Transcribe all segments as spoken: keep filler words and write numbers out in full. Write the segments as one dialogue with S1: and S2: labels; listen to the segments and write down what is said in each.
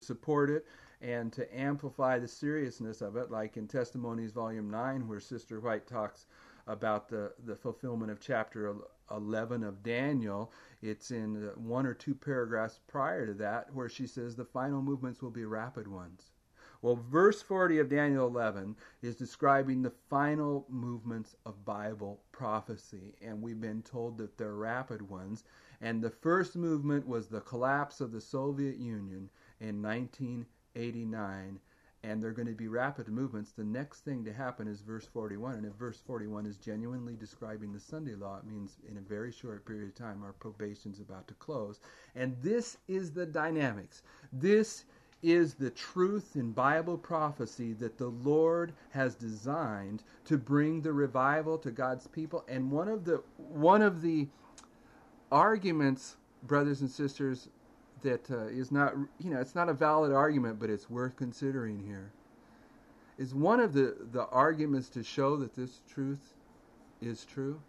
S1: support it and to amplify the seriousness of it, like in Testimonies Volume nine, where Sister White talks about the, the fulfillment of chapter eleven of Daniel. It's in one or two paragraphs prior to that where she says the final movements will be rapid ones. Well, verse forty of Daniel eleven is describing the final movements of Bible prophecy, and we've been told that they're rapid ones. And the first movement was the collapse of the Soviet Union in nineteen eighty-nine, and they're going to be rapid movements. The next thing to happen is verse forty-one, and if verse forty-one is genuinely describing the Sunday law, it means in a very short period of time our probation's about to close. And this is the dynamics. This is the truth in Bible prophecy that the Lord has designed to bring the revival to God's people. And one of the one of the arguments, brothers and sisters, that uh, is not, you know, it's not a valid argument, but it's worth considering here, is one of the, the arguments to show that this truth is true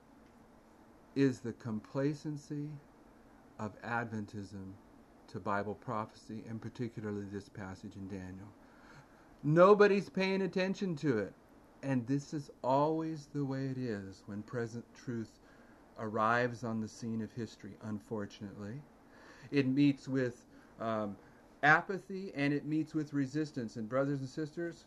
S1: is the complacency of Adventism to Bible prophecy, and particularly this passage in Daniel. Nobody's paying attention to it. And this is always the way it is when present truth arrives on the scene of history, unfortunately. It meets with um, apathy, and it meets with resistance. And brothers and sisters,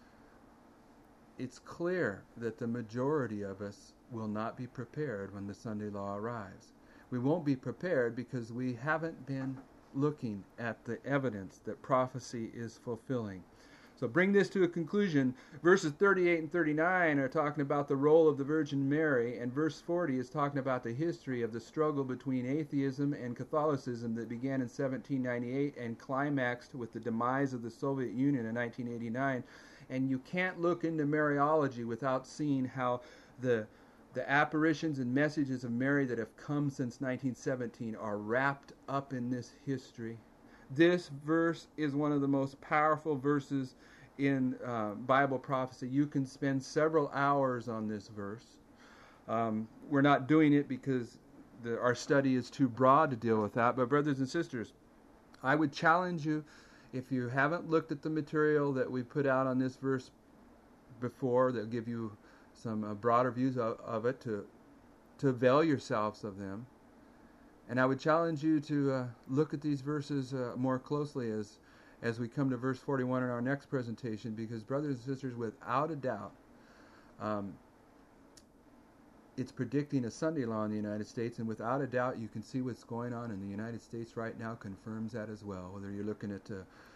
S1: it's clear that the majority of us will not be prepared when the Sunday law arrives. We won't be prepared because we haven't been looking at the evidence that prophecy is fulfilling. So bring this to a conclusion. Verses thirty-eight and thirty-nine are talking about the role of the Virgin Mary, and verse forty is talking about the history of the struggle between atheism and Catholicism that began in seventeen ninety-eight and climaxed with the demise of the Soviet Union in nineteen eighty-nine. And you can't look into Mariology without seeing how the The apparitions and messages of Mary that have come since nineteen seventeen are wrapped up in this history. This verse is one of the most powerful verses in uh, Bible prophecy. You can spend several hours on this verse. Um, we're not doing it because the, our study is too broad to deal with that. But brothers and sisters, I would challenge you, if you haven't looked at the material that we put out on this verse before, that'll give you some uh, broader views of, of it, to to avail yourselves of them. And I would challenge you to uh, look at these verses uh, more closely as as we come to verse forty-one in our next presentation, because brothers and sisters, without a doubt, um, it's predicting a Sunday law in the United States, and without a doubt you can see what's going on in the United States right now confirms that as well. Whether you're looking at uh,